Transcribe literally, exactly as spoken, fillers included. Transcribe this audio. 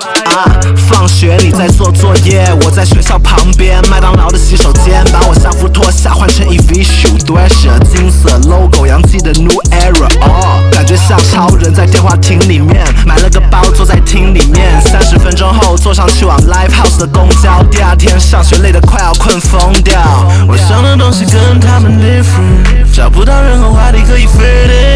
啊，放学你在做作业，我在学校旁边麦当劳的洗手间，把我校服脱下换成 E V 袖端是金色 logo， 洋气的 New Era， 哦，感觉像超人在电话亭里面，买了个包坐在厅里面，三十分钟后坐上去往 Live House 的公交，第二天上学累得快要困疯掉，我想的东西跟他们 different， 找不到任何话题可以 fit in。